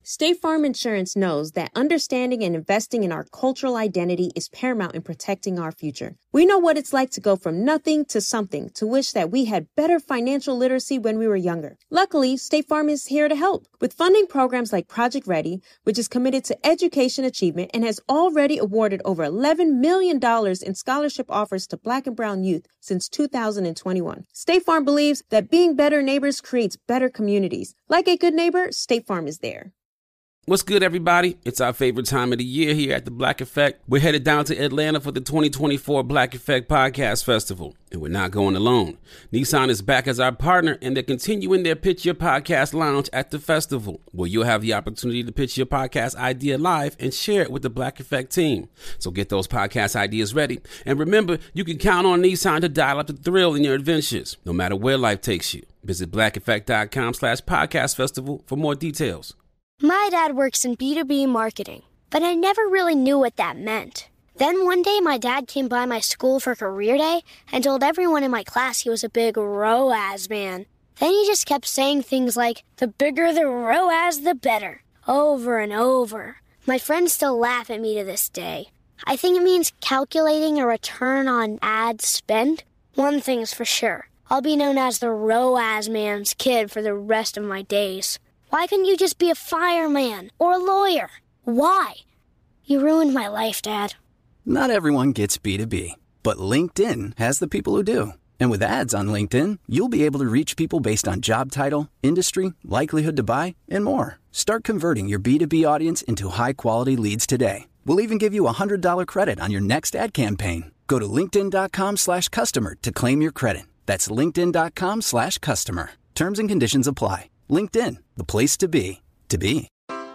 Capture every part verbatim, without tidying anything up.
State Farm Insurance knows that understanding and investing in our cultural identity is paramount in protecting our future. We know what it's like to go from nothing to something, to wish that we had better financial literacy when we were younger. Luckily, State Farm is here to help with funding programs like Project Ready, which is committed to education achievement and has already awarded over eleven million dollars in scholarship offers to Black and brown youth since two thousand twenty-one. State Farm believes that being better neighbors creates better communities. Like a good neighbor, State Farm is there. What's good, everybody? It's our favorite time of the year here at the Black Effect. We're headed down to Atlanta for the twenty twenty-four Black Effect Podcast Festival, and we're not going alone. Nissan is back as our partner, and they're continuing their Pitch Your Podcast Lounge at the festival, where you'll have the opportunity to pitch your podcast idea live and share it with the Black Effect team. So get those podcast ideas ready. And remember, you can count on Nissan to dial up the thrill in your adventures, no matter where life takes you. Visit blackeffect.com slash podcast festival for more details. My dad works in B two B marketing, but I never really knew what that meant. Then one day my dad came by my school for career day and told everyone in my class he was a big R O A S man. Then he just kept saying things like, the bigger the R O A S, the better, over and over. My friends still laugh at me to this day. I think it means calculating a return on ad spend. One thing's for sure, I'll be known as the R O A S man's kid for the rest of my days. Why couldn't you just be a fireman or a lawyer? Why? You ruined my life, Dad. Not everyone gets B two B, but LinkedIn has the people who do. And with ads on LinkedIn, you'll be able to reach people based on job title, industry, likelihood to buy, and more. Start converting your B two B audience into high-quality leads today. We'll even give you a one hundred dollars credit on your next ad campaign. Go to linkedin.com slash customer to claim your credit. That's linkedin.com slash customer. Terms and conditions apply. LinkedIn, the place to be, to be.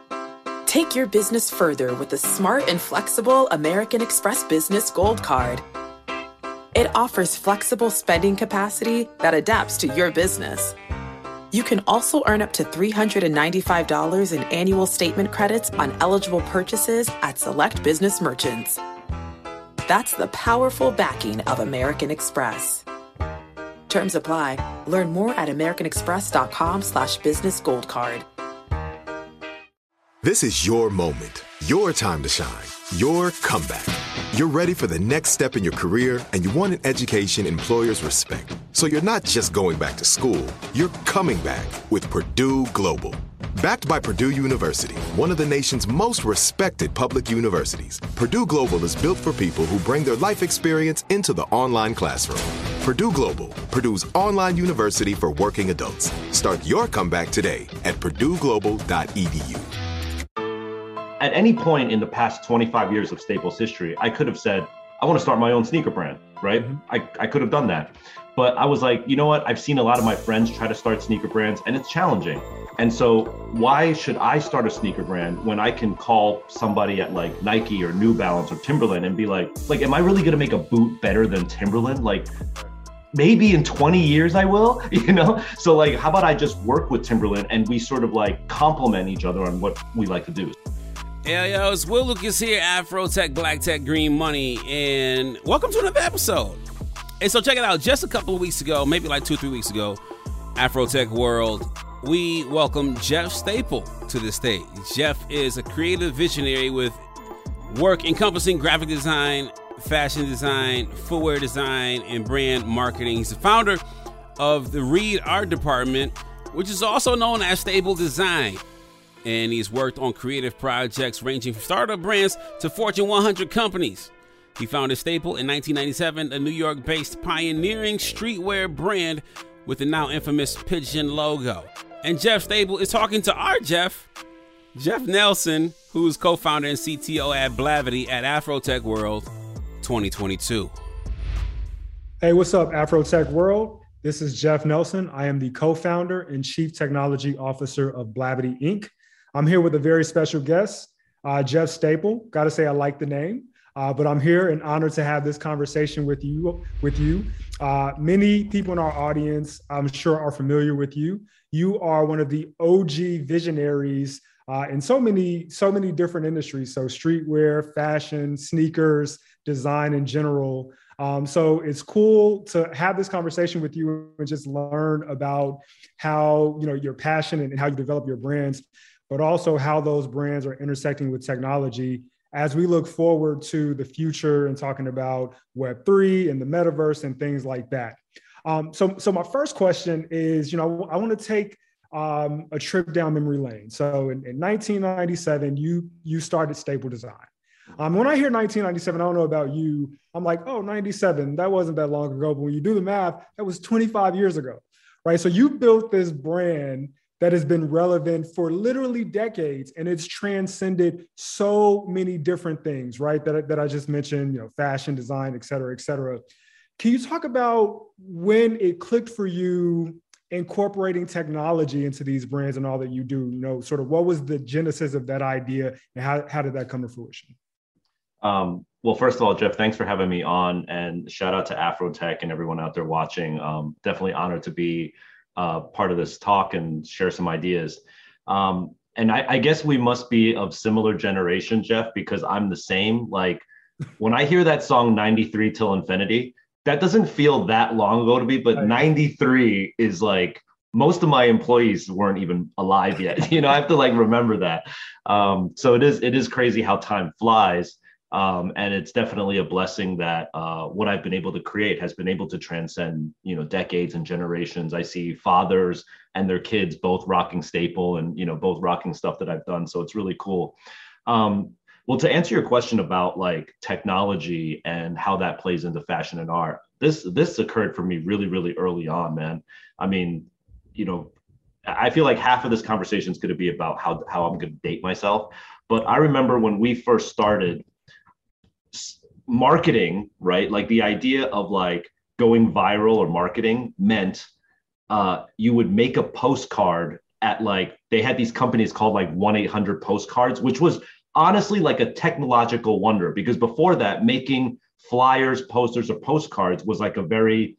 Take your business further with the smart and flexible American Express Business Gold Card. It offers flexible spending capacity that adapts to your business. You can also earn up to three hundred ninety-five dollars in annual statement credits on eligible purchases at select business merchants. That's the powerful backing of American Express. Terms apply. Learn more at americanexpress.com slash business gold card. This is your moment, your time to shine, your comeback. You're ready for the next step in your career, and you want an education employers respect. So you're not just going back to school, you're coming back with Purdue Global. Backed by Purdue University, one of the nation's most respected public universities, Purdue Global is built for people who bring their life experience into the online classroom. Purdue Global, Purdue's online university for working adults. Start your comeback today at purdue global dot e d u. At any point in the past twenty-five years of Staples history, I could have said, I want to start my own sneaker brand, right? I, I could have done that. But I was like, you know what? I've seen a lot of my friends try to start sneaker brands and it's challenging. And so why should I start a sneaker brand when I can call somebody at like Nike or New Balance or Timberland and be like, like, am I really going to make a boot better than Timberland? Like, maybe in twenty years I will, you know? So like, how about I just work with Timberland and we sort of like complement each other on what we like to do. Yeah, yo, it's Will Lucas here, Afro Tech, Black Tech, Green Money, and welcome to another episode. And so check it out, just a couple of weeks ago, maybe like two, three weeks ago, Afro Tech World, we welcomed Jeff Staple to the stage. Jeff is a creative visionary with work encompassing graphic design, fashion design, footwear design, and brand marketing. He's the founder of the Reed Art Department, which is also known as Staple Design. And he's worked on creative projects ranging from startup brands to Fortune one hundred companies. He founded Staple in nineteen ninety-seven, a New York-based pioneering streetwear brand with the now infamous pigeon logo. And Jeff Staple is talking to our Jeff, Jeff Nelson, who's co-founder and C T O at Blavity at Afrotech World twenty twenty-two. Hey, what's up, Afrotech World? This is Jeff Nelson. I am the co-founder and chief technology officer of Blavity Incorporated. I'm here with a very special guest, uh, Jeff Staple. Got to say I like the name, uh, but I'm here and honored to have this conversation with you. With you, uh, many people in our audience, I'm sure, are familiar with you. You are one of the O G visionaries uh, in so many, so many different industries. So streetwear, fashion, sneakers, design in general. Um, so it's cool to have this conversation with you and just learn about how, you know, your passion and how you develop your brands. but also how those brands are intersecting with technology as we look forward to the future and talking about Web three and the metaverse and things like that. Um, so, so my first question is, you know, I want to take um, a trip down memory lane. So in, in nineteen ninety-seven, you you started Staple Design. Um, when I hear nineteen ninety-seven, I don't know about you, I'm like, oh, ninety-seven, that wasn't that long ago. But when you do the math, that was twenty-five years ago, right? So you built this brand that has been relevant for literally decades, and it's transcended so many different things, right? That, that I just mentioned, you know, fashion, design, et cetera, et cetera. Can you talk about when it clicked for you incorporating technology into these brands and all that you do? You know, sort of what was the genesis of that idea and how, how did that come to fruition? Um, well, first of all, Jeff, thanks for having me on, and shout out to Afrotech and everyone out there watching. Um, definitely honored to be uh, part of this talk and share some ideas. Um, and I, I guess we must be of similar generation, Jeff, because I'm the same. Like when I hear that song ninety-three Till Infinity, that doesn't feel that long ago to me, but ninety-three is like, most of my employees weren't even alive yet. You know, I have to like remember that. Um, so it is, it is crazy how time flies. Um, and it's definitely a blessing that uh, what I've been able to create has been able to transcend, you know, decades and generations. I see fathers and their kids both rocking Staple and, you know, both rocking stuff that I've done. So it's really cool. Um, Well, to answer your question about like technology and how that plays into fashion and art, this this occurred for me really, really early on, man. I mean, you know, I feel like half of this conversation is going to be about how, how I'm going to date myself. But I remember when we first started marketing, right? Like the idea of like going viral or marketing meant uh, you would make a postcard at like, they had these companies called like one eight hundred postcards, which was honestly like a technological wonder, because before that, making flyers, posters, or postcards was like a very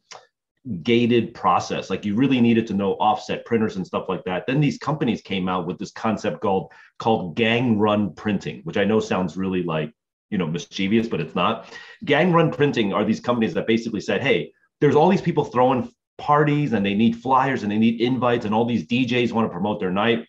gated process. Like you really needed to know offset printers and stuff like that. Then these companies came out with this concept called called gang run printing, which I know sounds really like, you know, mischievous, but it's not. Gang run printing are these companies that basically said, hey, there's all these people throwing parties and they need flyers and they need invites and all these D Js want to promote their night.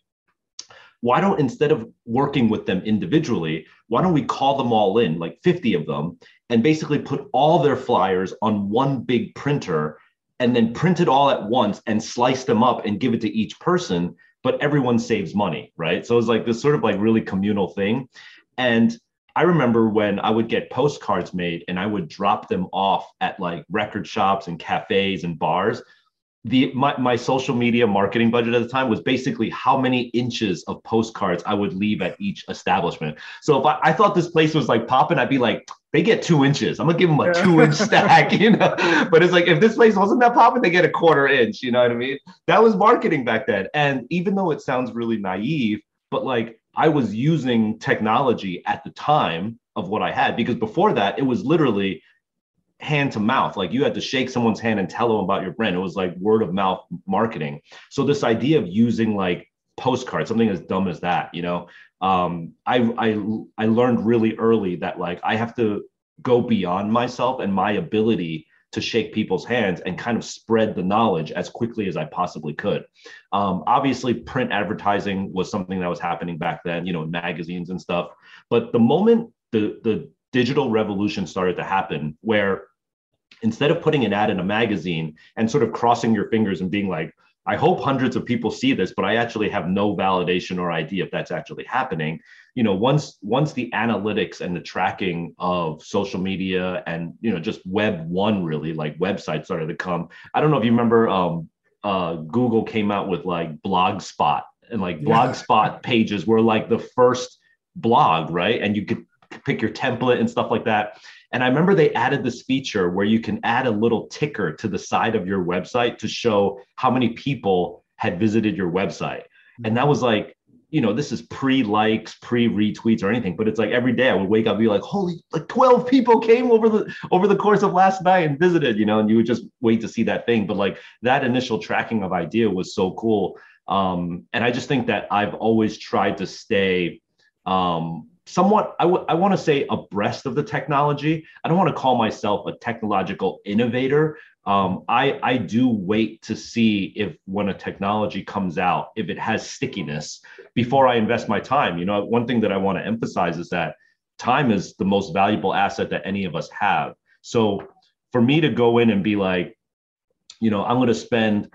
Why don't, instead of working with them individually, why don't we call them all in, like fifty of them, and basically put all their flyers on one big printer and then print it all at once and slice them up and give it to each person, but everyone saves money, right? So it's like this sort of like really communal thing. And I remember when I would get postcards made and I would drop them off at like record shops and cafes and bars. The my, my social media marketing budget at the time was basically how many inches of postcards I would leave at each establishment. So if I, I thought this place was like popping, I'd be like, they get two inches. I'm gonna give them a two inch stack, you know? But it's like, if this place wasn't that popping, they get a quarter inch, you know what I mean? That was marketing back then. And even though it sounds really naive, but like I was using technology at the time of what I had, because before that, it was literally hand to mouth. Like you had to shake someone's hand and tell them about your brand. It was like word of mouth marketing. So this idea of using like postcards, something as dumb as that, you know, um, I, I, I learned really early that like, I have to go beyond myself and my ability to shake people's hands and kind of spread the knowledge as quickly as I possibly could. Um, obviously print advertising was something that was happening back then, you know, in magazines and stuff. But the moment the, the digital revolution started to happen, where instead of putting an ad in a magazine and sort of crossing your fingers and being like, I hope hundreds of people see this, but I actually have no validation or idea if that's actually happening. You know, once once the analytics and the tracking of social media and, you know, just web one, really, like websites started to come. I don't know if you remember, um, uh, Google came out with like Blogspot, and like yeah. Blogspot pages were like the first blog, right? And you could pick your template and stuff like that. And I remember they added this feature where you can add a little ticker to the side of your website to show how many people had visited your website. And that was like, you know, this is pre-likes, pre-retweets or anything, but it's like every day I would wake up and be like, holy, like twelve people came over the over the course of last night and visited, you know, and you would just wait to see that thing. But like that initial tracking of idea was so cool. Um, and I just think that I've always tried to stay um, somewhat, I, w- I want to say abreast of the technology. I don't want to call myself a technological innovator, Um, I, I do wait to see if when a technology comes out, if it has stickiness before I invest my time. You know, one thing that I want to emphasize is that time is the most valuable asset that any of us have. So for me to go in and be like, you know, I'm going to spend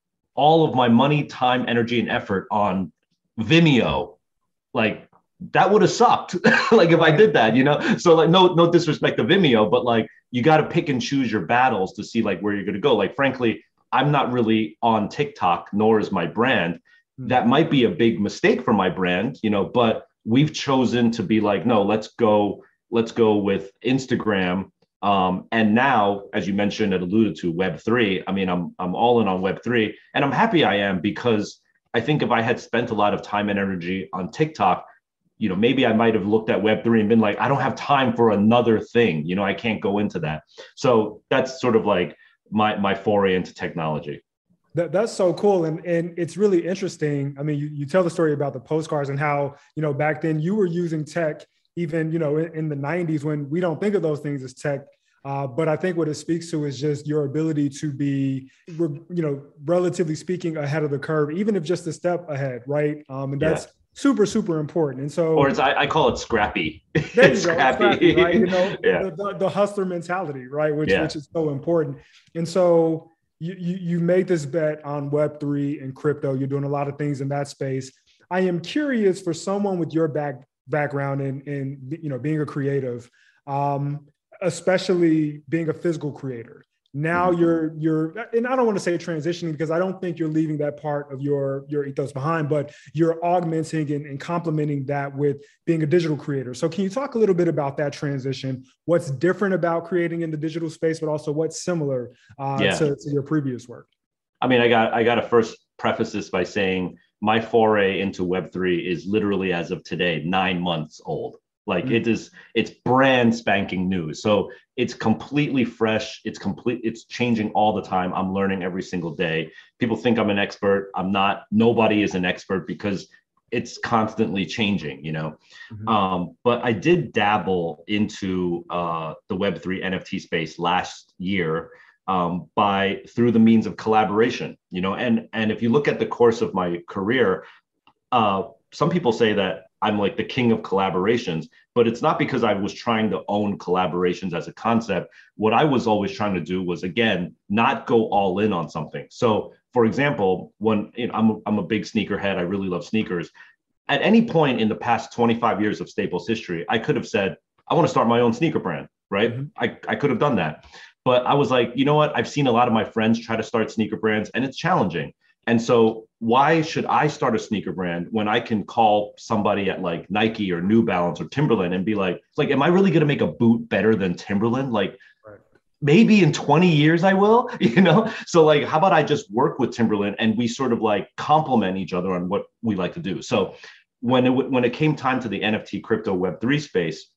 all of my money, time, energy, and effort on Vimeo, like, that would have sucked. Like if I did that, you know? So like, no, no disrespect to Vimeo, but like, you got to pick and choose your battles to see like where you're going to go. Like, frankly, I'm not really on TikTok, nor is my brand. That might be a big mistake for my brand, you know, but we've chosen to be like, no, let's go, let's go with Instagram. Um, and now, as you mentioned and alluded to, Web three, I mean, I'm, I'm all in on Web three, and I'm happy I am, because I think if I had spent a lot of time and energy on TikTok, you know, maybe I might have looked at Web three and been like, I don't have time for another thing. You know, I can't go into that. So that's sort of like my my foray into technology. That, that's so cool. And, and it's really interesting. I mean, you, you tell the story about the postcards and how, you know, back then you were using tech, even, you know, in, in the nineties, when we don't think of those things as tech. Uh, but I think what it speaks to is just your ability to be, you know, relatively speaking, ahead of the curve, even if just a step ahead, right? Um, and that's yeah. super, super important. And so, or it's, I, I call it scrappy. There you scrappy. Go, scrappy, right? You know, yeah. the, the, the hustler mentality, right? Which, yeah. which is so important. And so you, you, you made this bet on Web three and crypto. You're doing a lot of things in that space. I am curious, for someone with your back background in, in, you know, being a creative, um, especially being a physical creator. Now you're, you're, and I don't want to say transitioning, because I don't think you're leaving that part of your, your ethos behind, but you're augmenting and, and complementing that with being a digital creator. So can you talk a little bit about that transition? What's different about creating in the digital space, but also what's similar uh, yeah. to, to your previous work? I mean, I got, I got to first preface this by saying my foray into Web three is literally, as of today, nine months old. Like mm-hmm. it is, it's brand spanking new. So it's completely fresh. It's complete. It's changing all the time. I'm learning every single day. People think I'm an expert. I'm not. Nobody is an expert, because it's constantly changing, you know? Mm-hmm. Um, but I did dabble into uh, the Web three N F T space last year um, by through the means of collaboration, you know? And, and if you look at the course of my career, uh, some people say that I'm like the king of collaborations, but it's not because I was trying to own collaborations as a concept. What I was always trying to do was, again, not go all in on something. So for example, when you know, I'm, a, I'm a big sneakerhead, I really love sneakers. At any point in the past twenty-five years of Staples history, I could have said, I want to start my own sneaker brand, right? Mm-hmm. I, I could have done that. But I was like, you know what? I've seen a lot of my friends try to start sneaker brands, and it's challenging. And so why should I start a sneaker brand when I can call somebody at like Nike or New Balance or Timberland and be like, like, am I really going to make a boot better than Timberland? Like, right. Maybe in twenty years I will, you know? So like, how about I just work with Timberland and we sort of like complement each other on what we like to do. So when it, when it came time to the N F T crypto Web three space,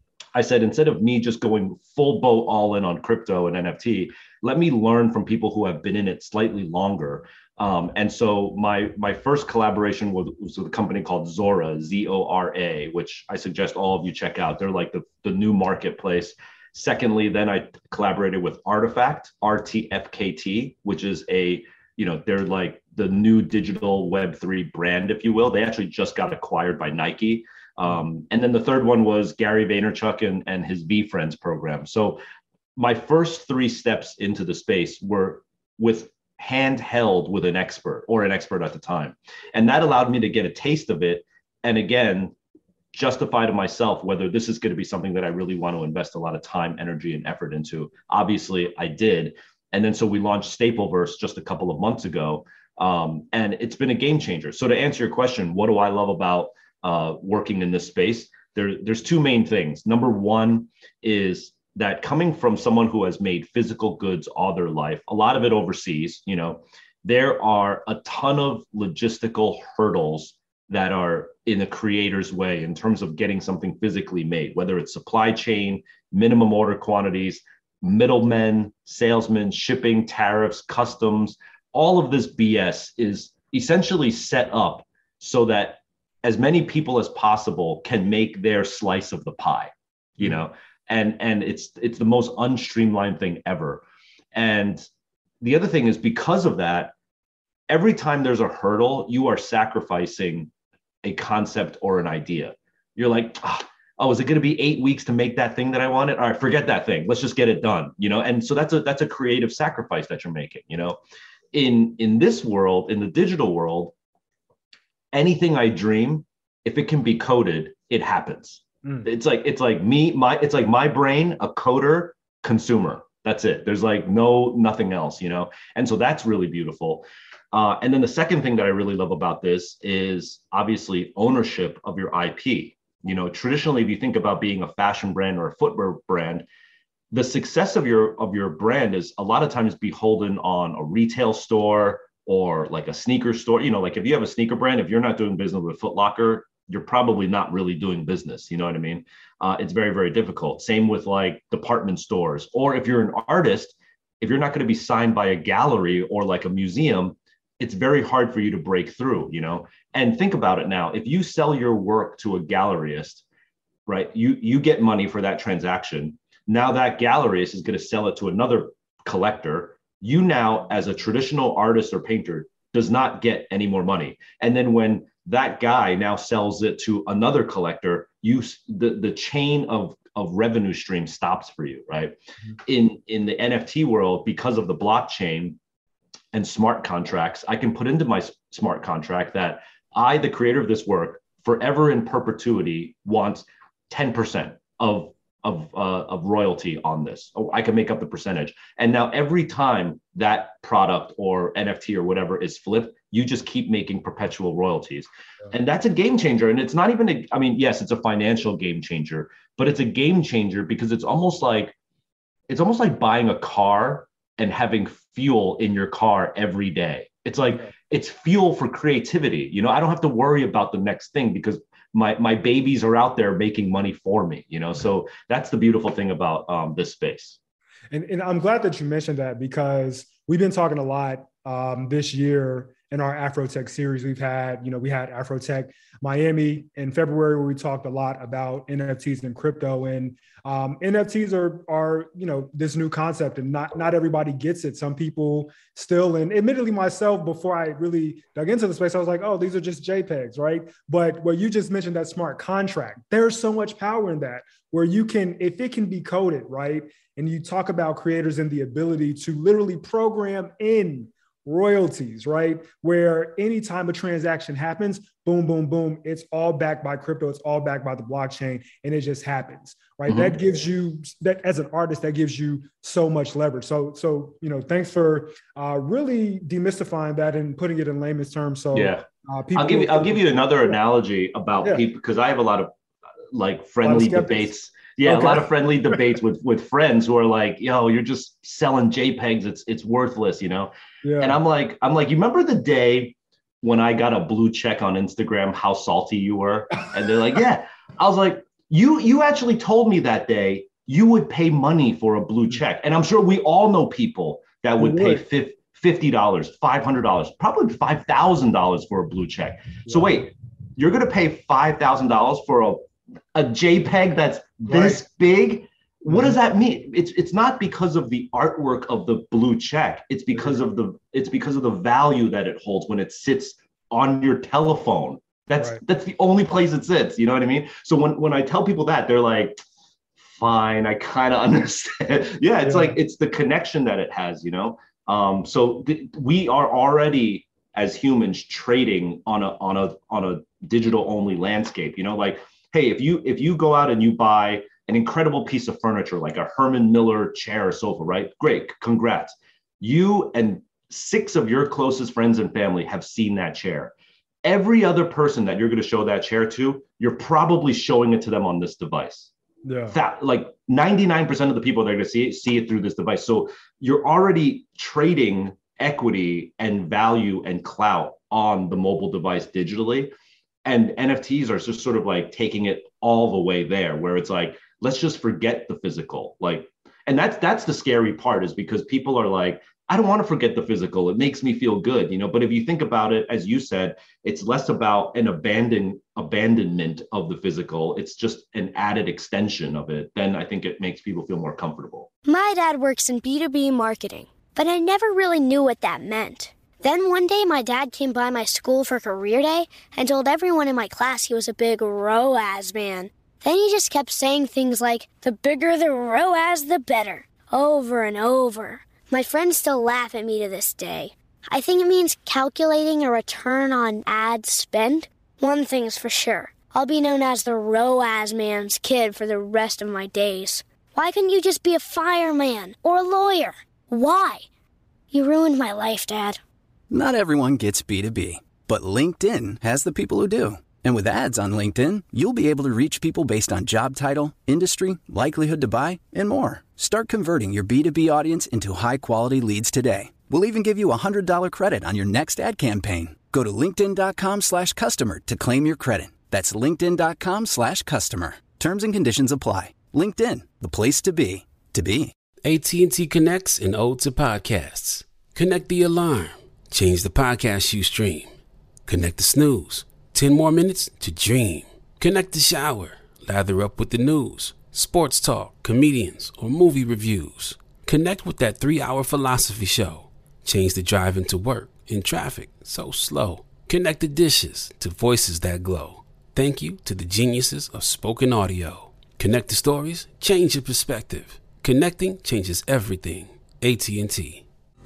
I said, instead of me just going full boat all in on crypto and N F T, let me learn from people who have been in it slightly longer. Um, and so my my first collaboration was, was with a company called Zora, Z O R A, which I suggest all of you check out. They're like the, the new marketplace. Secondly, then I collaborated with Artifact, R T F K T, which is a, you know, they're like the new digital Web three brand, if you will. They actually just got acquired by Nike. Um, and then the third one was Gary Vaynerchuk and, and his VeeFriends program. So my first three steps into the space were with handheld with an expert or an expert at the time. And that allowed me to get a taste of it. And again, justify to myself whether this is going to be something that I really want to invest a lot of time, energy, and effort into. Obviously, I did. And then so we launched Stapleverse just a couple of months ago. Um, and it's been a game changer. So to answer your question, what do I love about uh, working in this space? There, there's two main things. Number one is that coming from someone who has made physical goods all their life, a lot of it overseas, you know, there are a ton of logistical hurdles that are in a creator's way in terms of getting something physically made, whether it's supply chain, minimum order quantities, middlemen, salesmen, shipping, tariffs, customs. All of this B S is essentially set up so that as many people as possible can make their slice of the pie, you know, and, and it's, it's the most unstreamlined thing ever. And the other thing is, because of that, every time there's a hurdle, you are sacrificing a concept or an idea. You're like, oh, oh, is it going to be eight weeks to make that thing that I wanted? All right, forget that thing. Let's just get it done. You know, and so that's a that's a creative sacrifice that you're making. You know, in in this world, in the digital world, anything I dream, if it can be coded, it happens. Mm. It's like it's like me, my it's like my brain, a coder, consumer. That's it. There's like no nothing else. You know, and so that's really beautiful. Uh, and then the second thing that I really love about this is obviously ownership of your I P. You know, traditionally, if you think about being a fashion brand or a footwear brand, the success of your of your brand is a lot of times beholden on a retail store or like a sneaker store. You know, like if you have a sneaker brand, if you're not doing business with Foot Locker, you're probably not really doing business. You know what I mean? Uh, it's very, very difficult. Same with like department stores. Or if you're an artist, if you're not going to be signed by a gallery or like a museum, it's very hard for you to break through, you know? And think about it now, if you sell your work to a galleryist, right, you, you get money for that transaction. Now that galleryist is going to sell it to another collector. You now, as a traditional artist or painter, does not get any more money. And then when that guy now sells it to another collector, you the, the chain of, of revenue stream stops for you, right? Mm-hmm. In, in the N F T world, because of the blockchain and smart contracts, I can put into my smart contract that I, the creator of this work, forever in perpetuity, wants ten percent of of uh, of royalty on this. Oh, I can make up the percentage. And now every time that product or N F T or whatever is flipped, you just keep making perpetual royalties. Yeah. And that's a game changer. And it's not even a, I mean, yes, it's a financial game changer, but it's a game changer because it's almost like, it's almost like buying a car and having fuel in your car every day. It's like, it's fuel for creativity. You know, I don't have to worry about the next thing because my, my babies are out there making money for me, you know? So that's the beautiful thing about um, this space. And, and I'm glad that you mentioned that because we've been talking a lot um, this year in our Afrotech series. We've had, you know, we had Afrotech Miami in February where we talked a lot about N F Ts and crypto, and um, N F Ts are, are, you know, this new concept and not, not everybody gets it. Some people still, and admittedly myself, before I really dug into the space, I was like, oh, these are just JPEGs, right? But what you just mentioned, that smart contract, there's so much power in that where you can, if it can be coded, right? And you talk about creators and the ability to literally program in royalties, right? Where anytime a transaction happens, boom, boom, boom, it's all backed by crypto. It's all backed by the blockchain, and it just happens, right? Mm-hmm. That gives you, that as an artist, that gives you so much leverage. So, so you know, thanks for uh, really demystifying that and putting it in layman's terms. So, yeah, uh, people, I'll give you, I'll give you another analogy about yeah. people because I have a lot of like friendly debates. Yeah, okay. A lot of friendly debates with with friends who are like, yo, you're just selling JPEGs. It's it's worthless, you know? Yeah. And I'm like, I'm like, you remember the day when I got a blue check on Instagram, how salty you were? And they're like, yeah. I was like, you you actually told me that day you would pay money for a blue check. And I'm sure we all know people that would pay fifty dollars, five hundred dollars, probably five thousand dollars for a blue check. Yeah. So wait, you're going to pay five thousand dollars for a a JPEG that's this right. big? What does that mean? It's it's not because of the artwork of the blue check. It's because of the it's because of the value that it holds when it sits on your telephone. That's right. That's the only place it sits. You know what I mean? So when when I tell people that, they're like, fine, I kind of understand. yeah, it's yeah. like it's the connection that it has, you know? Um, so th- we are already as humans trading on a on a on a digital only landscape, you know, like hey, if you if you go out and you buy an incredible piece of furniture like a Herman Miller chair or sofa, right? Great, congrats. You and six of your closest friends and family have seen that chair. Every other person that you're going to show that chair to, you're probably showing it to them on this device. Yeah. That like ninety-nine percent of the people that are going to see it, see it through this device. So you're already trading equity and value and clout on the mobile device digitally. And N F Ts are just sort of like taking it all the way there, where it's like, let's just forget the physical. Like, and that's that's the scary part, is because people are like, I don't want to forget the physical. It makes me feel good, you know. But if you think about it, as you said, it's less about an abandon abandonment of the physical. It's just an added extension of it. Then I think it makes people feel more comfortable. My dad works in B two B marketing, but I never really knew what that meant. Then one day my dad came by my school for career day and told everyone in my class he was a big R O A S man. Then he just kept saying things like, the bigger the R O A S, the better, over and over. My friends still laugh at me to this day. I think it means calculating a return on ad spend. One thing's for sure, I'll be known as the R O A S man's kid for the rest of my days. Why couldn't you just be a fireman or a lawyer? Why? You ruined my life, Dad. Not everyone gets B two B, but LinkedIn has the people who do. And with ads on LinkedIn, you'll be able to reach people based on job title, industry, likelihood to buy, and more. Start converting your B two B audience into high-quality leads today. We'll even give you a one hundred dollars credit on your next ad campaign. Go to linkedin.com slash customer to claim your credit. That's linkedin.com slash customer. Terms and conditions apply. LinkedIn, the place to be, to be. A T and T connects an ode to podcasts. Connect the alarm. Change the podcast you stream. Connect the snooze. ten more minutes to dream. Connect the shower. Lather up with the news, sports talk, comedians, or movie reviews. Connect with that three-hour philosophy show. Change the drive into work in traffic so slow. Connect the dishes to voices that glow. Thank you to the geniuses of spoken audio. Connect the stories, change your perspective. Connecting changes everything. A T and T.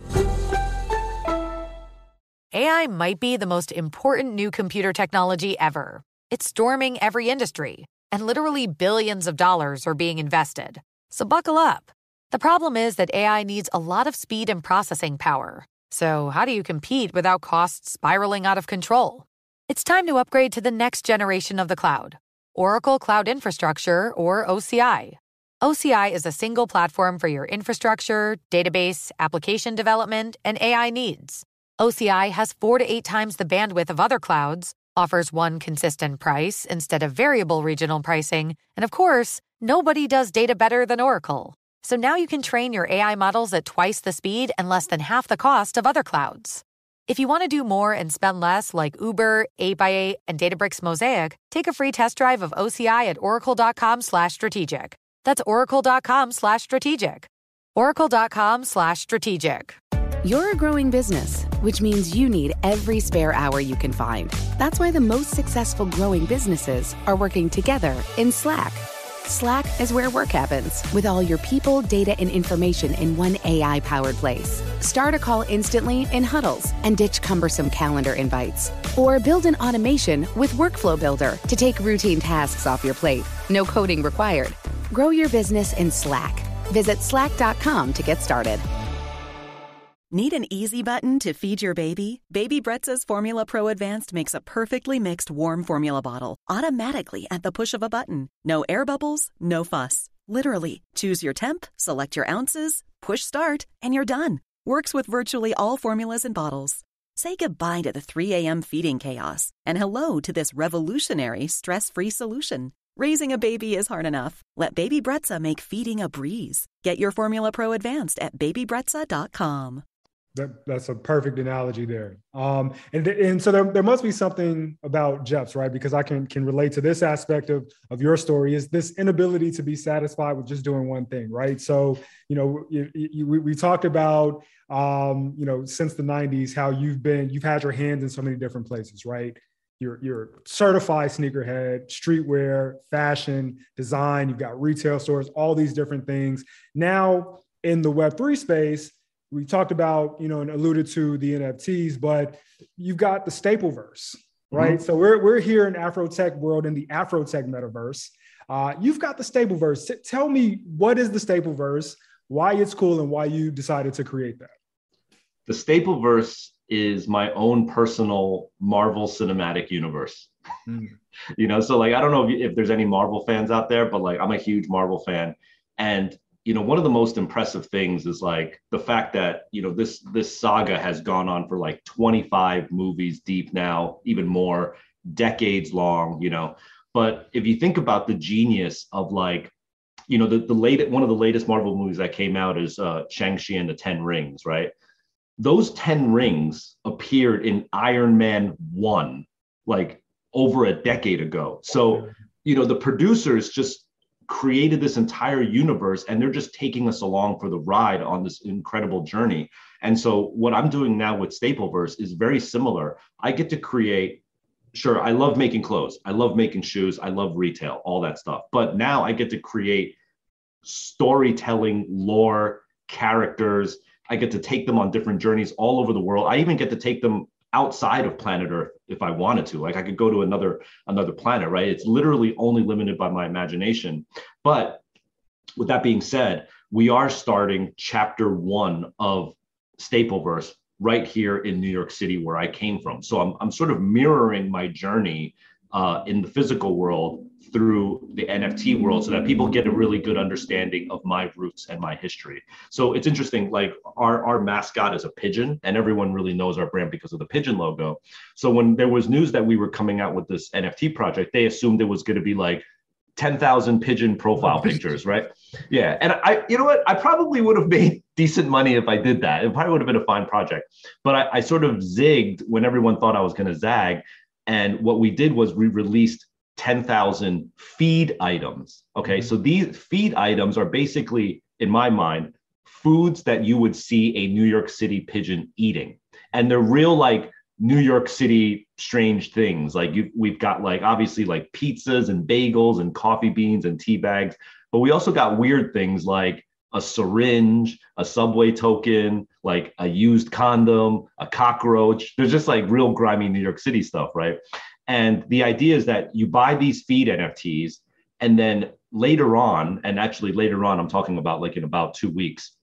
A I might be the most important new computer technology ever. It's storming every industry, and literally billions of dollars are being invested. So buckle up. The problem is that A I needs a lot of speed and processing power. So how do you compete without costs spiraling out of control? It's time to upgrade to the next generation of the cloud, Oracle Cloud Infrastructure, or O C I. O C I is a single platform for your infrastructure, database, application development, and A I needs. O C I has four to eight times the bandwidth of other clouds, offers one consistent price instead of variable regional pricing, and of course, nobody does data better than Oracle. So now you can train your A I models at twice the speed and less than half the cost of other clouds. If you want to do more and spend less like Uber, eight by eight, and Databricks Mosaic, take a free test drive of O C I at oracle.com slash strategic. That's oracle.com slash strategic. oracle.com slash strategic. You're a growing business, which means you need every spare hour you can find. That's why the most successful growing businesses are working together in Slack. Slack is where work happens, with all your people, data, and information in one A I-powered place. Start a call instantly in huddles and ditch cumbersome calendar invites. Or build an automation with Workflow Builder to take routine tasks off your plate. No coding required. Grow your business in Slack. Visit slack dot com to get started. Need an easy button to feed your baby? Baby Brezza's Formula Pro Advanced makes a perfectly mixed warm formula bottle automatically at the push of a button. No air bubbles, no fuss. Literally, choose your temp, select your ounces, push start, and you're done. Works with virtually all formulas and bottles. Say goodbye to the three a.m. feeding chaos and hello to this revolutionary stress-free solution. Raising a baby is hard enough. Let Baby Brezza make feeding a breeze. Get your Formula Pro Advanced at baby brezza dot com. That, that's a perfect analogy there. Um, and, and so there, there must be something about Jeff's, right? Because I can, can relate to this aspect of, of your story is this inability to be satisfied with just doing one thing, right? So, you know, you, you, we, we talked about, um, you know, since the nineties, how you've been, you've had your hands in so many different places, right? You're, you're certified sneakerhead, streetwear, fashion, design, you've got retail stores, all these different things. Now in the Web three space, we talked about, you know, and alluded to the N F Ts, but you've got the Stapleverse, right? Mm-hmm. So we're, we're here in Afrotech world, in the Afrotech metaverse. Uh, you've got the Stapleverse. T- tell me, what is the Stapleverse, why it's cool, and why you decided to create that? The Stapleverse is my own personal Marvel Cinematic Universe. Mm. You know, so like, I don't know if, if there's any Marvel fans out there, but like, I'm a huge Marvel fan. And you know, one of the most impressive things is like the fact that, you know, this this saga has gone on for like twenty-five movies deep now, even more, decades long, you know. But if you think about the genius of like, you know, the, the late, one of the latest Marvel movies that came out is uh, Shang-Chi and the Ten Rings, right? Those ten rings appeared in Iron Man one, like over a decade ago. So, you know, the producers just created this entire universe, and they're just taking us along for the ride on this incredible journey. And so what I'm doing now with Stapleverse is very similar. I get to create, sure, I love making clothes, I love making shoes, I love retail, all that stuff. But now I get to create storytelling, lore, characters. I get to take them on different journeys all over the world. I even get to take them outside of planet Earth if I wanted to. Like I could go to another another planet, right? It's literally only limited by my imagination. But with that being said, we are starting chapter one of Stapleverse right here in New York City, where I came from. So I'm I'm sort of mirroring my journey uh, in the physical world through the N F T world, so that people get a really good understanding of my roots and my history. So it's interesting, like our, our mascot is a pigeon, and everyone really knows our brand because of the pigeon logo. So when there was news that we were coming out with this N F T project, they assumed it was going to be like ten thousand pigeon profile pictures, right? Yeah. And I, you know what, I probably would have made decent money if I did that. It probably would have been a fine project, but I, I sort of zigged when everyone thought I was going to zag. And what we did was we released ten thousand feed items. Okay. Mm-hmm. So these feed items are basically, in my mind, foods that you would see a New York City pigeon eating. And they're real, like New York City strange things. Like you, we've got like, obviously like pizzas and bagels and coffee beans and tea bags, but we also got weird things like a syringe, a subway token, like a used condom, a cockroach. There's just like real grimy New York City stuff, right? And the idea is that you buy these feed N F Ts, and then later on, and actually later on, I'm talking about like in about two weeks,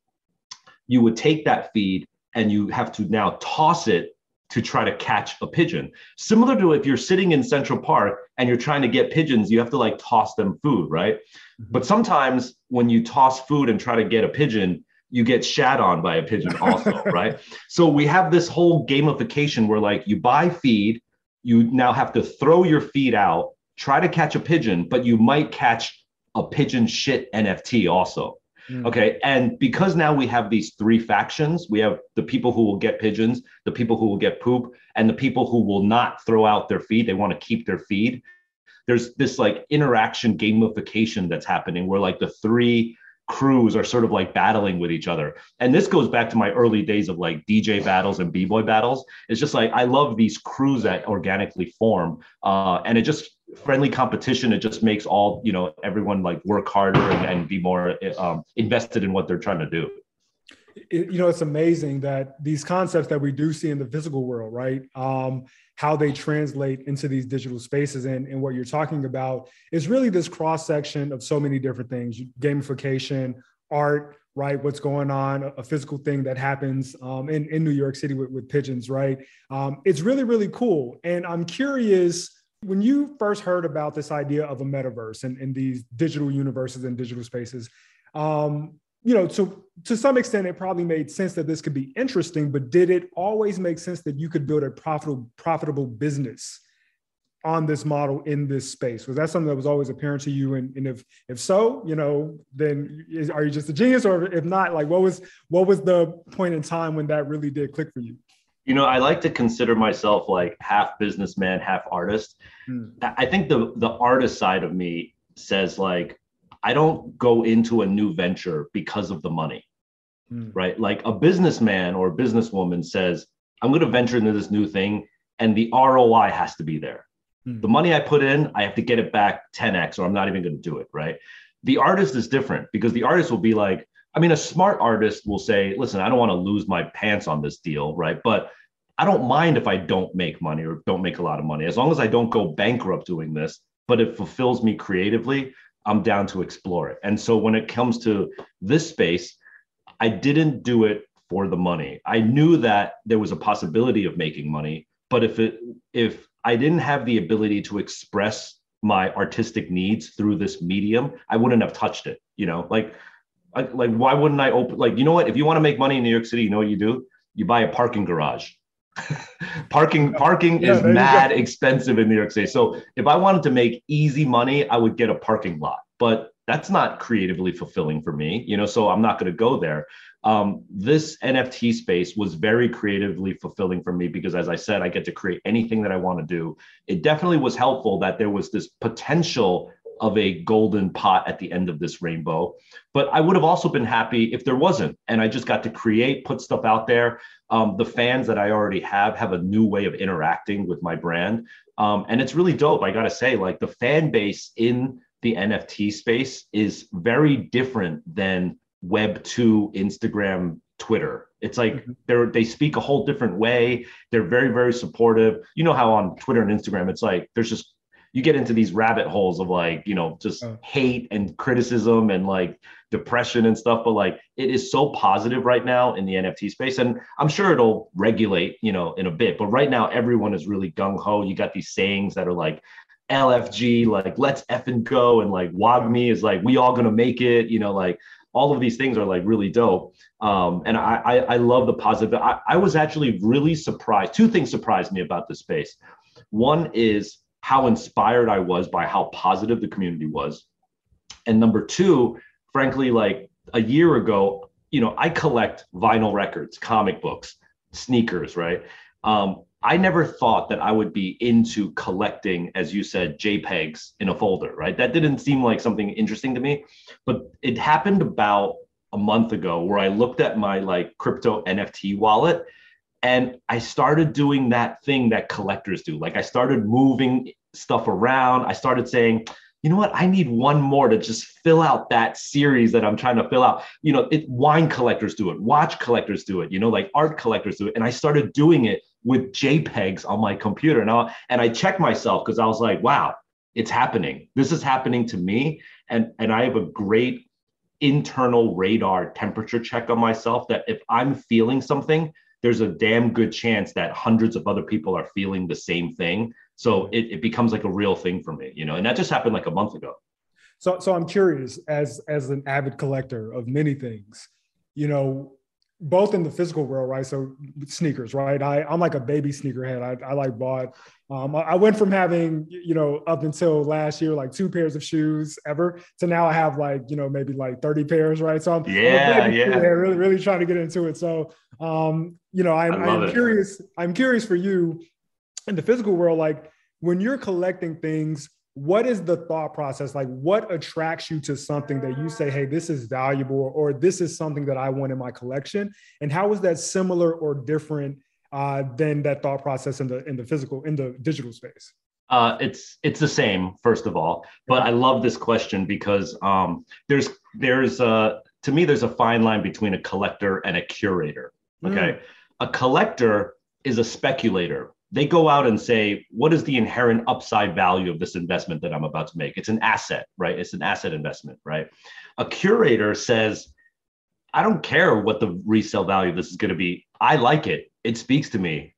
you would take that feed and you have to now toss it to try to catch a pigeon. Similar to if you're sitting in Central Park and you're trying to get pigeons, you have to like toss them food, right? Mm-hmm. But sometimes when you toss food and try to get a pigeon, you get shat on by a pigeon also, right? So we have this whole gamification where like you buy feed, you now have to throw your feed out, try to catch a pigeon, but you might catch a pigeon shit N F T also. Mm. Okay. And because now we have these three factions, we have the people who will get pigeons, the people who will get poop, and the people who will not throw out their feed. They want to keep their feed. There's this like interaction gamification that's happening where like the three crews are sort of like battling with each other. And this goes back to my early days of like D J battles and B-boy battles. It's just like, I love these crews that organically form. Uh, and it just friendly competition. It just makes all, you know, everyone like work harder and, and be more um, invested in what they're trying to do. It, you know, it's amazing that these concepts that we do see in the physical world, right? Um, how they translate into these digital spaces. And, and what you're talking about is really this cross section of so many different things: gamification, art, right? What's going on, a physical thing that happens um, in, in New York City with, with pigeons, right? Um, it's really, really cool. And I'm curious, when you first heard about this idea of a metaverse and, and these digital universes and digital spaces, um, you know, to, to some extent, it probably made sense that this could be interesting, but did it always make sense that you could build a profitable, profitable business on this model in this space? Was that something that was always apparent to you? And, and if, if so, you know, then is, are you just a genius? Or if not, like what was, what was the point in time when that really did click for you? You know, I like to consider myself like half businessman, half artist. Hmm. I think the the artist side of me says like, I don't go into a new venture because of the money, hmm. right? Like a businessman or a businesswoman says, I'm going to venture into this new thing and the R O I has to be there. Hmm. The money I put in, I have to get it back ten X or I'm not even going to do it, right? The artist is different because the artist will be like, I mean, a smart artist will say, listen, I don't want to lose my pants on this deal, right? But I don't mind if I don't make money or don't make a lot of money, as long as I don't go bankrupt doing this, but it fulfills me creatively, I'm down to explore it. And so when it comes to this space, I didn't do it for the money. I knew that there was a possibility of making money, but if it, if I didn't have the ability to express my artistic needs through this medium, I wouldn't have touched it. You know, like, I, like, why wouldn't I open, like, you know what, if you want to make money in New York City, you know what you do? You buy a parking garage. parking parking yeah, is mad expensive in New York City. So if I wanted to make easy money, I would get a parking lot, but that's not creatively fulfilling for me, you know, so I'm not going to go there. Um, this N F T space was very creatively fulfilling for me because, as I said, I get to create anything that I want to do. It definitely was helpful that there was this potential of a golden pot at the end of this rainbow. But I would have also been happy if there wasn't. And I just got to create, put stuff out there. Um, the fans that I already have have a new way of interacting with my brand. Um, and it's really dope. I got to say, like, the fan base in the N F T space is very different than Web two, Instagram, Twitter. It's like they're they speak a whole different way. They're very, very supportive. You know how on Twitter and Instagram, it's like there's just, you get into these rabbit holes of like, you know, just oh. hate and criticism and like depression and stuff. But like, it is so positive right now in the N F T space. And I'm sure it'll regulate, you know, in a bit. But right now, everyone is really gung ho. You got these sayings that are like L F G, like let's effing go. And like WAGMI is like, we all gonna make it, you know, like all of these things are like really dope. Um, and I, I, I love the positive. I, I was actually really surprised. Two things surprised me about this space. One is how inspired I was by how positive the community was. And number two, frankly, like a year ago, you know, I collect vinyl records, comic books, sneakers, right? Um, I never thought that I would be into collecting, as you said, JPEGs in a folder, right? That didn't seem like something interesting to me, but it happened about a month ago where I looked at my like crypto N F T wallet and I started doing that thing that collectors do. Like I started moving stuff around. I started saying, you know what? I need one more to just fill out that series that I'm trying to fill out. You know, it, wine collectors do it, watch collectors do it, you know, like art collectors do it. And I started doing it with JPEGs on my computer. And I, and I checked myself because I was like, wow, it's happening. This is happening to me. And, and I have a great internal radar temperature check on myself that if I'm feeling something, there's a damn good chance that hundreds of other people are feeling the same thing. So it, it becomes like a real thing for me, you know, and that just happened like a month ago. So, so I'm curious, as, as an avid collector of many things, you know, both in the physical world, right? So sneakers, right? I, I'm like a baby sneakerhead. I, I like bought, um, I went from having, you know, up until last year, like two pairs of shoes ever to now I have like, you know, maybe like thirty pairs, right? So I'm, yeah, I'm yeah. really, really trying to get into it. So, um, you know, I'm, I'm curious, I'm curious for you in the physical world, like when you're collecting things, what is the thought process? Like what attracts you to something that you say, hey, this is valuable, or this is something that I want in my collection? And how is that similar or different uh, than that thought process in the, in the physical, in the digital space? Uh, it's, it's the same, first of all, but I love this question because um, there's, there's a, to me, there's a fine line between a collector and a curator. Okay. Mm. A collector is a speculator. They go out and say, what is the inherent upside value of this investment that I'm about to make? It's an asset, right? It's an asset investment, right? A curator says, I don't care what the resale value of this is going to be. I like it. It speaks to me.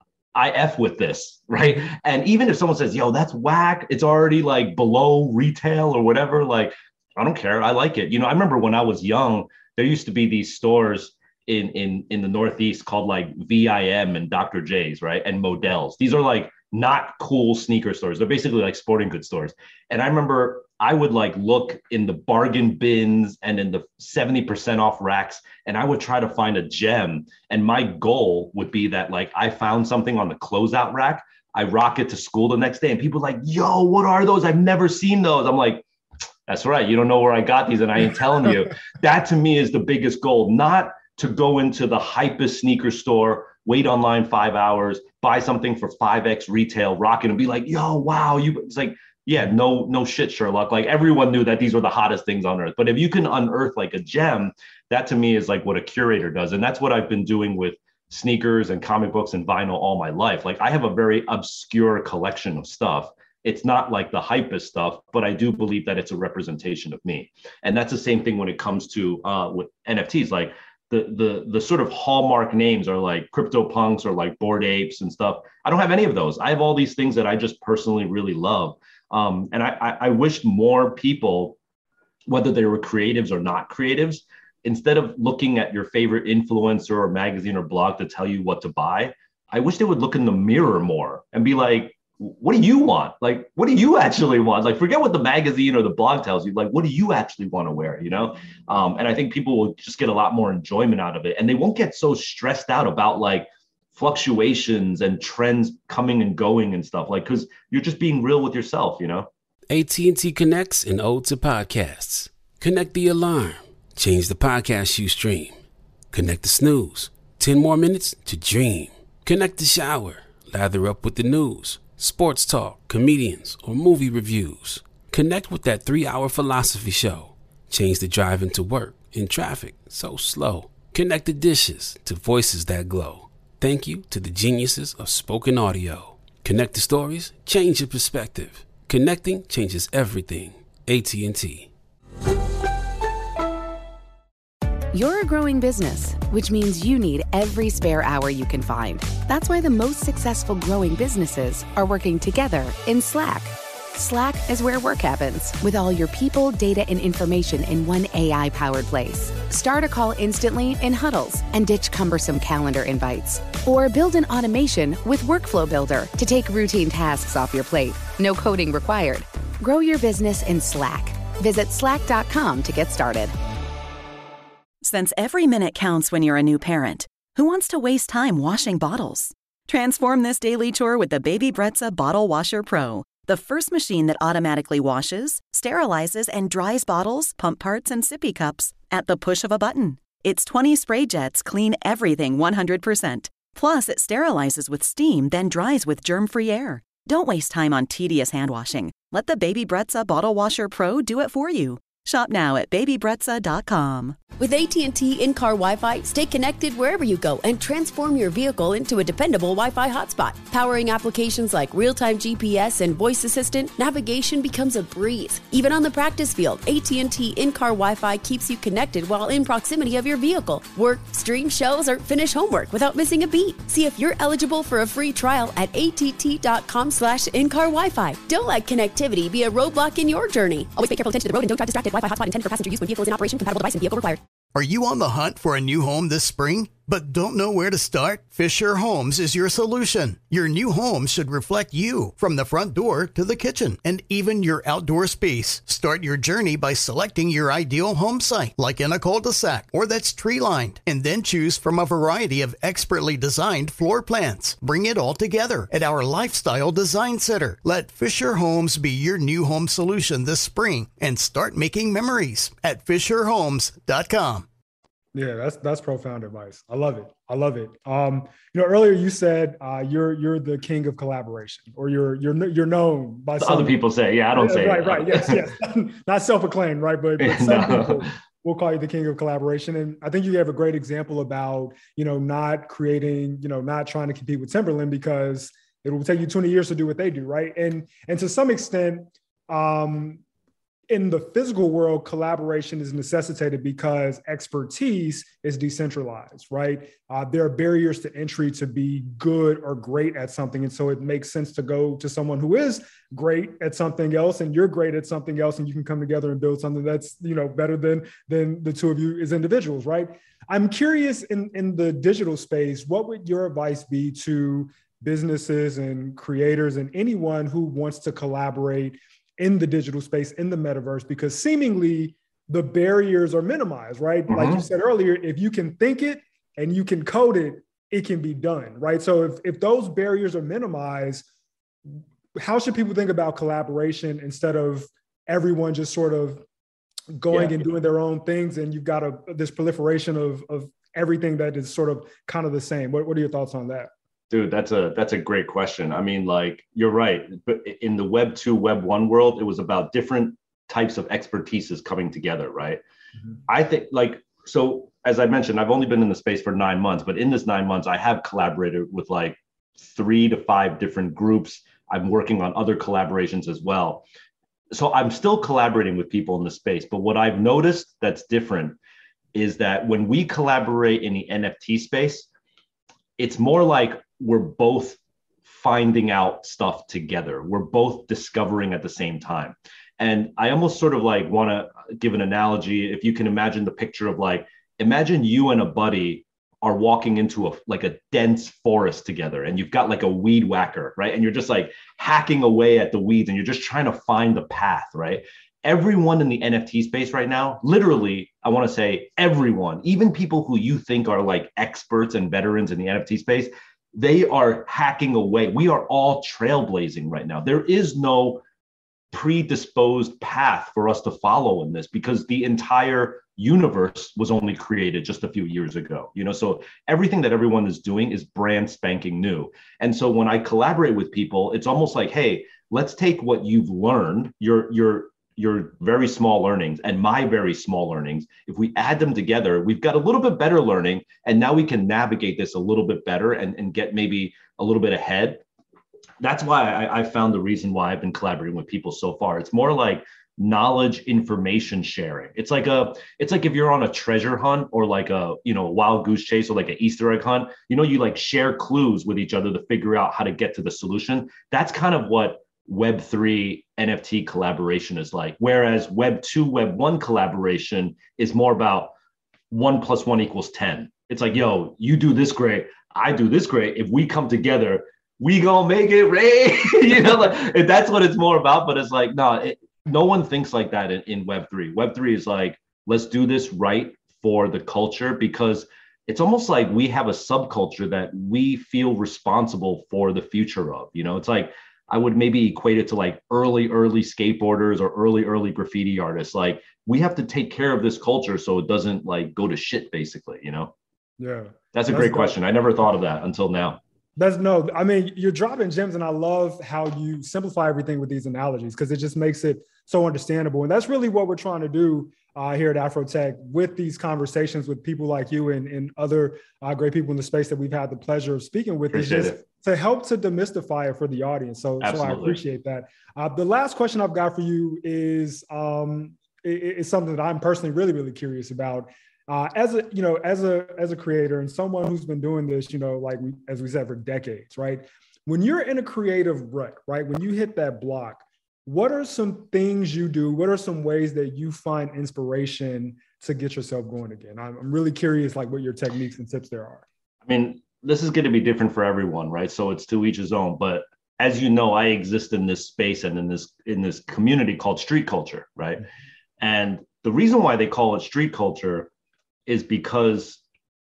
I F with this, right? And even if someone says, yo, that's whack, it's already like below retail or whatever, like, I don't care. I like it. You know, I remember when I was young, there used to be these stores in in in the Northeast called like V I M and Doctor J's, right? And Models. These are like not cool sneaker stores. They're basically like sporting goods stores. And I remember I would like look in the bargain bins and in the seventy percent off racks, and I would try to find a gem. And my goal would be that like I found something on the closeout rack, I rock it to school the next day, and people are like, yo, what are those? I've never seen those. I'm like, that's right. You don't know where I got these, and I ain't telling you. That to me is the biggest goal, not to go into the hypest sneaker store, wait online five hours, buy something for five X retail, rock it and be like, yo, wow. You, it's like, yeah, no, no shit, Sherlock. Like everyone knew that these were the hottest things on earth. But if you can unearth like a gem, that to me is like what a curator does. And that's what I've been doing with sneakers and comic books and vinyl all my life. Like I have a very obscure collection of stuff. It's not like the hypest stuff, but I do believe that it's a representation of me. And that's the same thing when it comes to uh, with N F Ts. Like the the the sort of hallmark names are like CryptoPunks or like Bored Apes and stuff. I don't have any of those. I have all these things that I just personally really love. Um, and I, I, I wish more people, whether they were creatives or not creatives, instead of looking at your favorite influencer or magazine or blog to tell you what to buy, I wish they would look in the mirror more and be like, what do you want? Like, what do you actually want? Like, forget what the magazine or the blog tells you. Like, what do you actually want to wear, you know? Um, and I think people will just get a lot more enjoyment out of it. And they won't get so stressed out about like fluctuations and trends coming and going and stuff, like, because you're just being real with yourself, you know? A T and T connects an ode to podcasts. Connect the alarm. Change the podcast you stream. Connect the snooze. ten more minutes to dream. Connect the shower. Lather up with the news, sports talk, comedians, or movie reviews. Connect with that three-hour philosophy show. Change the drive into work in traffic so slow. Connect the dishes to voices that glow. Thank you to the geniuses of spoken audio. Connect the stories, change your perspective. Connecting changes everything. A T and T. You're a growing business, which means you need every spare hour you can find. That's why the most successful growing businesses are working together in Slack. Slack is where work happens, with all your people, data, and information in one A I-powered place. Start a call instantly in huddles and ditch cumbersome calendar invites. Or build an automation with Workflow Builder to take routine tasks off your plate. No coding required. Grow your business in Slack. Visit slack dot com to get started. Since every minute counts when you're a new parent, who wants to waste time washing bottles? Transform this daily chore with the Baby Brezza Bottle Washer Pro, the first machine that automatically washes, sterilizes, and dries bottles, pump parts, and sippy cups at the push of a button. Its twenty spray jets clean everything one hundred percent. Plus, it sterilizes with steam, then dries with germ-free air. Don't waste time on tedious hand washing. Let the Baby Brezza Bottle Washer Pro do it for you. Shop now at baby brezza dot com. With A T and T in-car Wi-Fi, stay connected wherever you go and transform your vehicle into a dependable Wi-Fi hotspot. Powering applications like real-time G P S and voice assistant, navigation becomes a breeze. Even on the practice field, A T and T in-car Wi-Fi keeps you connected while in proximity of your vehicle. Work, stream shows, or finish homework without missing a beat. See if you're eligible for a free trial at A T T dot com slash in-car Wi-Fi. Don't let connectivity be a roadblock in your journey. Always pay careful attention to the road and don't drive distracted. Wi-Fi hotspot intended for passenger use when vehicle is in operation. Compatible device and vehicle required. Are you on the hunt for a new home this spring, but don't know where to start? Fisher Homes is your solution. Your new home should reflect you, from the front door to the kitchen, and even your outdoor space. Start your journey by selecting your ideal home site, like in a cul-de-sac or that's tree-lined, and then choose from a variety of expertly designed floor plans. Bring it all together at our Lifestyle Design Center. Let Fisher Homes be your new home solution this spring and start making memories at fisher homes dot com. Yeah, that's that's profound advice. I love it. I love it. Um, you know, earlier you said uh, you're you're the king of collaboration, or you're you're you're known by some other people say. Yeah, I don't yeah, say right, it. right. Yes, yes. Not self-acclaimed, right? But, but some No. people will call you the king of collaboration. And I think you have a great example about, you know, not creating, you know, not trying to compete with Timberland because it will take you twenty years to do what they do, right? And and to some extent, um, in the physical world, collaboration is necessitated because expertise is decentralized, right? Uh, there are barriers to entry to be good or great at something. And so it makes sense to go to someone who is great at something else and you're great at something else, and you can come together and build something that's, you know, better than, than the two of you as individuals, right? I'm curious, in, in the digital space, what would your advice be to businesses and creators and anyone who wants to collaborate in the digital space, in the metaverse, because seemingly the barriers are minimized, right? Mm-hmm. Like you said earlier, if you can think it and you can code it, it can be done, right? So if, if those barriers are minimized, how should people think about collaboration instead of everyone just sort of going yeah. and doing their own things, and you've got a, this proliferation of, of everything that is sort of kind of the same? What, what are your thoughts on that? Dude, that's a that's a great question. I mean, like, you're right. But in the Web two, Web one world, it was about different types of expertises coming together, right? Mm-hmm. I think, like, so as I mentioned, I've only been in the space for nine months, but in this nine months, I have collaborated with like three to five different groups. I'm working on other collaborations as well. So I'm still collaborating with people in the space. But what I've noticed that's different is that when we collaborate in the N F T space, it's more like we're both finding out stuff together. We're both discovering at the same time. And I almost sort of like want to give an analogy. If you can imagine the picture of like, imagine you and a buddy are walking into a like a dense forest together, and you've got like a weed whacker, right? And you're just like hacking away at the weeds, and you're just trying to find the path, right? Everyone in the N F T space right now, literally, I want to say everyone, even people who you think are like experts and veterans in the N F T space, they are hacking away. We are all trailblazing right now. There is no predisposed path for us to follow in this, because the entire universe was only created just a few years ago, you know, so everything that everyone is doing is brand spanking new. And so when I collaborate with people, it's almost like, hey, let's take what you've learned, your, your, your very small learnings and my very small learnings. If we add them together, we've got a little bit better learning. And now we can navigate this a little bit better and, and get maybe a little bit ahead. That's why I, I found the reason why I've been collaborating with people so far. It's more like knowledge, information sharing. It's like a, it's like if you're on a treasure hunt or like a, you know, a wild goose chase or like an Easter egg hunt, you know, you like share clues with each other to figure out how to get to the solution. That's kind of what Web three N F T collaboration is like. Whereas Web two, Web one collaboration is more about one plus one equals ten. It's like, yo, you do this great, I do this great. If we come together, we gonna make it rain. You know, like that's what it's more about. But it's like, no, it, no one thinks like that in, in Web three. Web three is like, let's do this right for the culture, because it's almost like we have a subculture that we feel responsible for the future of. You know, it's like, I would maybe equate it to like early, early skateboarders or early, early graffiti artists. Like we have to take care of this culture so it doesn't like go to shit, basically, you know? Yeah. That's a great question. I never thought of that until now. That's no, I mean, you're dropping gems, and I love how you simplify everything with these analogies, because it just makes it so understandable. And that's really what we're trying to do uh, here at Afrotech with these conversations with people like you and, and other uh, great people in the space that we've had the pleasure of speaking with. Appreciate is just it. To help to demystify it for the audience. So, so I appreciate that. Uh, the last question I've got for you is, um, is something that I'm personally really, really curious about. Uh, as a, you know, as a, as a creator and someone who's been doing this, you know, like we, as we said, for decades, right? When you're in a creative rut, right? When you hit that block, what are some things you do? What are some ways that you find inspiration to get yourself going again? I'm, I'm really curious, like what your techniques and tips there are. I mean, this is going to be different for everyone, right? So it's to each his own. But as you know, I exist in this space and in this, in this community called street culture, right? Mm-hmm. And the reason why they call it street culture is because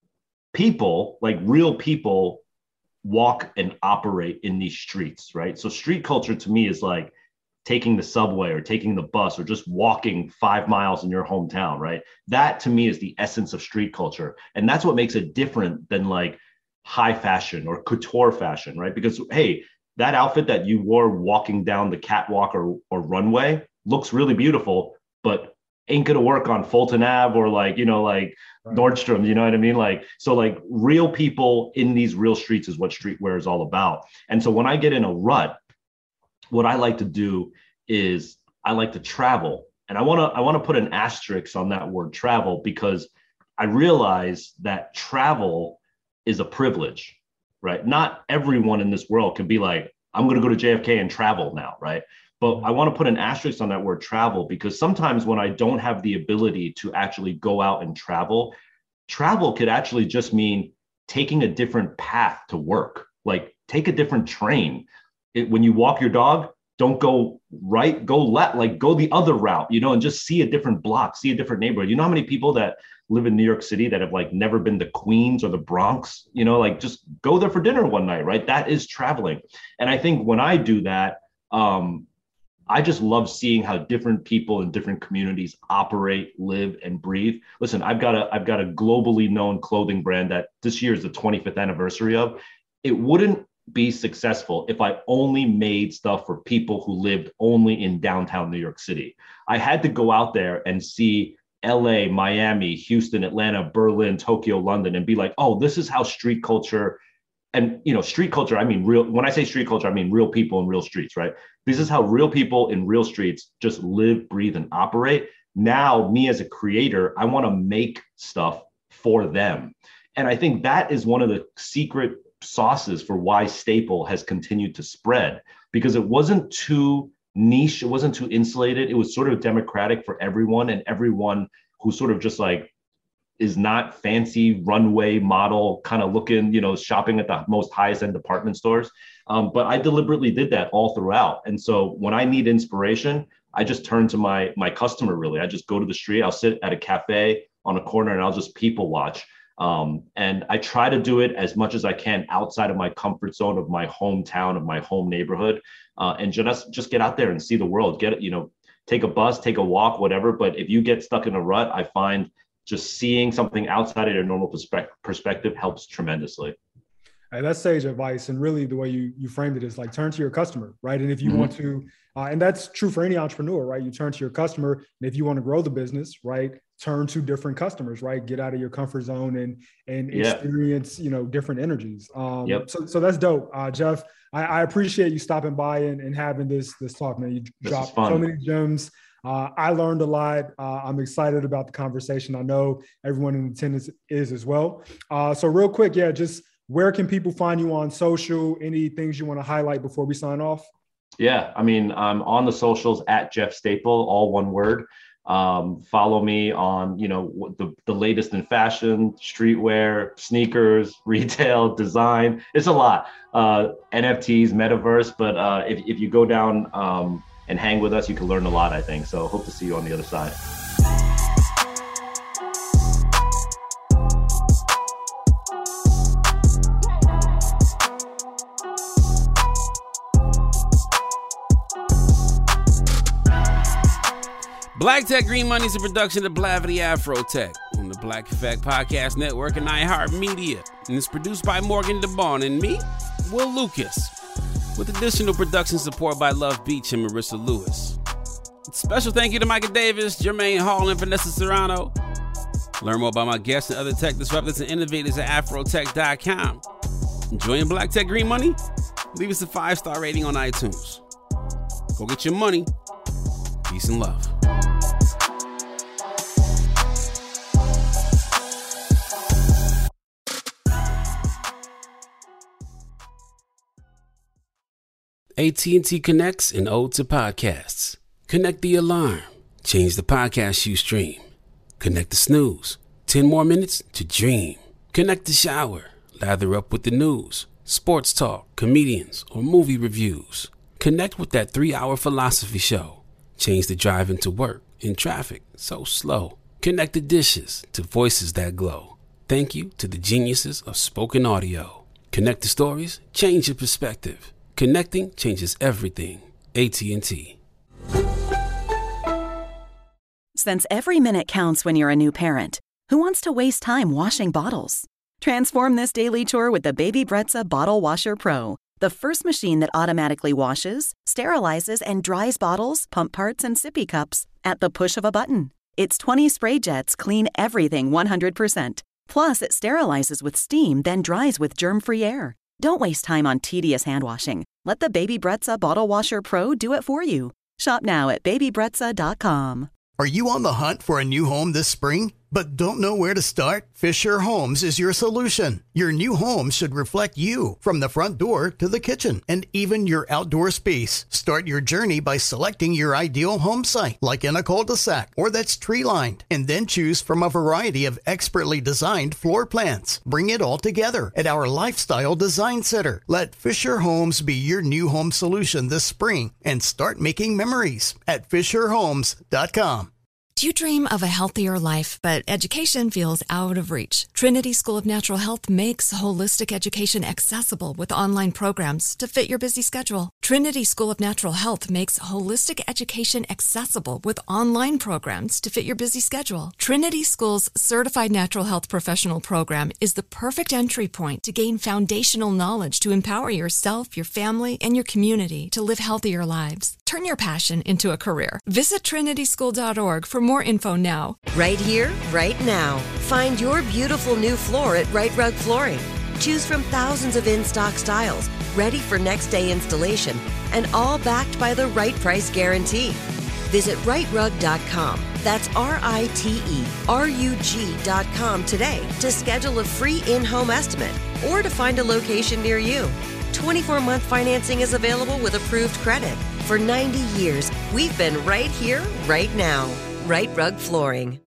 people, like real people, walk and operate in these streets, right? So street culture to me is like taking the subway or taking the bus or just walking five miles in your hometown, right? That to me is the essence of street culture. And that's what makes it different than like high fashion or couture fashion, right? Because, hey, that outfit that you wore walking down the catwalk or, or runway looks really beautiful, but ain't gonna work on Fulton Avenue or like, you know, like right. Nordstrom, you know what I mean? Like, so like real people in these real streets is what streetwear is all about. And so when I get in a rut, what I like to do is I like to travel. And I wanna, I wanna put an asterisk on that word travel, because I realize that travel is a privilege, right? Not everyone in this world can be like, I'm gonna go to J F K and travel now, right? But I want to put an asterisk on that word travel, because sometimes when I don't have the ability to actually go out and travel, travel could actually just mean taking a different path to work. Like take a different train. It, when you walk your dog, don't go right, go left, like go the other route, you know, and just see a different block, see a different neighborhood. You know how many people that live in New York City that have like never been to Queens or the Bronx, you know, like just go there for dinner one night, right? That is traveling. And I think when I do that, um, I just love seeing how different people in different communities operate, live, and breathe. Listen, I've got a I've got a globally known clothing brand that this year is the twenty-fifth anniversary of. It wouldn't be successful if I only made stuff for people who lived only in downtown New York City. I had to go out there and see L A, Miami, Houston, Atlanta, Berlin, Tokyo, London, and be like, oh, this is how street culture. And, you know, street culture, I mean, real, when I say street culture, I mean real people in real streets, right? This is how real people in real streets just live, breathe, and operate. Now, me as a creator, I want to make stuff for them. And I think that is one of the secret sauces for why Staple has continued to spread, because it wasn't too niche, it wasn't too insulated. It was sort of democratic for everyone, and everyone who sort of just like, is not fancy runway model kind of looking, you know, shopping at the most highest end department stores. Um, but I deliberately did that all throughout. And so when I need inspiration, I just turn to my, my customer, really. I just go to the street, I'll sit at a cafe on a corner and I'll just people watch. Um, and I try to do it as much as I can outside of my comfort zone of my hometown, of my home neighborhood, uh, and just, just get out there and see the world. Get it, you know, take a bus, take a walk, whatever. But if you get stuck in a rut, I find just seeing something outside of your normal perspe- perspective helps tremendously. Hey, that's sage advice. And really the way you, you framed it is like turn to your customer, right? And if you mm-hmm. want to, uh, and that's true for any entrepreneur, right? You turn to your customer, and if you want to grow the business, right, turn to different customers, right? Get out of your comfort zone and, and yeah. experience, you know, different energies. Um, yep. So, so that's dope. Uh, Jeff, I, I appreciate you stopping by and, and having this, this talk, man. You this dropped so many gems. Uh, I learned a lot. Uh, I'm excited about the conversation. I know everyone in attendance is as well. Uh, so real quick, yeah, just where can people find you on social? Any things you want to highlight before we sign off? Yeah, I mean, I'm on the socials at Jeff Staple, all one word. Um, follow me on, you know, the, the latest in fashion, streetwear, sneakers, retail, design. It's a lot. Uh, N F Ts, metaverse. But uh, if, if you go down um, and hang with us, you can learn a lot, I think. So hope to see you on the other side. Black Tech Green Money is a production of Blavity Afrotech on the Black Effect Podcast Network and iHeartMedia. And it's produced by Morgan DeBon and me, Will Lucas, with additional production support by Love Beach and Marissa Lewis. Special thank you to Micah Davis, Jermaine Hall, and Vanessa Serrano. Learn more about my guests and other tech disruptors and innovators at afrotech dot com. Enjoying Black Tech Green Money? Leave us a five-star rating on iTunes. Go get your money. Peace and love. A T and T connects an ode to podcasts. Connect the alarm. Change the podcast you stream. Connect the snooze. Ten more minutes to dream. Connect the shower. Lather up with the news, sports talk, comedians, or movie reviews. Connect with that three-hour philosophy show. Change the drive into work in traffic so slow. Connect the dishes to voices that glow. Thank you to the geniuses of spoken audio. Connect the stories. Change your perspective. Connecting changes everything. A T and T. Since every minute counts when you're a new parent, who wants to waste time washing bottles? Transform this daily chore with the Baby Brezza Bottle Washer Pro, the first machine that automatically washes, sterilizes, and dries bottles, pump parts, and sippy cups at the push of a button. Its twenty spray jets clean everything one hundred percent. Plus, it sterilizes with steam, then dries with germ-free air. Don't waste time on tedious hand washing. Let the Baby Brezza Bottle Washer Pro do it for you. Shop now at baby brezza dot com. Are you on the hunt for a new home this spring, but don't know where to start? Fisher Homes is your solution. Your new home should reflect you, from the front door to the kitchen, and even your outdoor space. Start your journey by selecting your ideal home site, like in a cul-de-sac or that's tree-lined, and then choose from a variety of expertly designed floor plans. Bring it all together at our Lifestyle Design Center. Let Fisher Homes be your new home solution this spring and start making memories at fisher homes dot com. Do you dream of a healthier life, but education feels out of reach? Trinity School of Natural Health makes holistic education accessible with online programs to fit your busy schedule. Trinity School of Natural Health makes holistic education accessible with online programs to fit your busy schedule. Trinity School's Certified Natural Health Professional Program is the perfect entry point to gain foundational knowledge to empower yourself, your family, and your community to live healthier lives. Turn your passion into a career. Visit trinity school dot org for more info now. Right here, right now. Find your beautiful new floor at Right Rug Flooring. Choose from thousands of in-stock styles, ready for next day installation, and all backed by the right price guarantee. Visit right rug dot com. That's R I T E R U G dot com today to schedule a free in-home estimate or to find a location near you. twenty-four month financing is available with approved credit. For ninety years, we've been right here, right now. Right Rug Flooring.